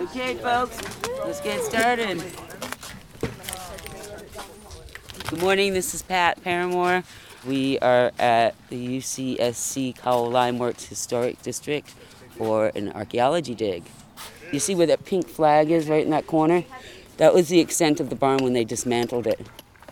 Okay, folks, let's get started. Good morning, this is Pat Paramore. We are at the UCSC Cowell Lime Works Historic District for an archaeology dig. You see where that pink flag is right in that corner? That was the extent of the barn when they dismantled it.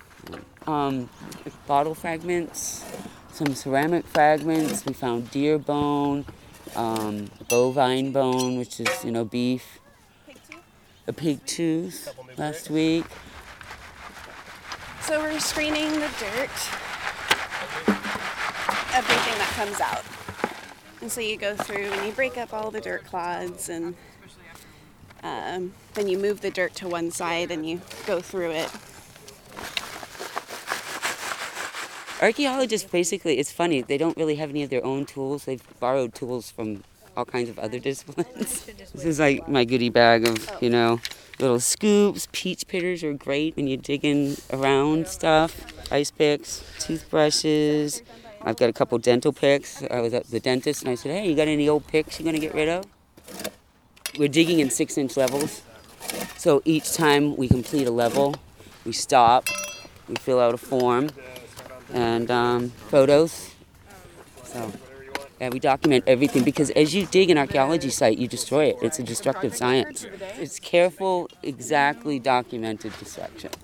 Bottle fragments, some ceramic fragments. We found deer bone, bovine bone, which is, beef. A pig tooth last week. So we're screening the dirt, everything that comes out. And so you go through and you break up all the dirt clods, and then you move the dirt to one side and you go through it. Archaeologists, basically, it's funny, they don't really have any of their own tools. They've borrowed tools from all kinds of other disciplines. This is like my goodie bag of, little scoops. Peach pitters are great when you're digging around stuff. Ice picks, toothbrushes. I've got a couple dental picks. I was at the dentist and I said, hey, you got any old picks you're going to get rid of? We're digging in 6-inch levels. So each time we complete a level, we stop, we fill out a form, and photos. So, yeah, we document everything because as you dig an archaeology site, you destroy it. It's a destructive science. It's careful, exactly documented destruction.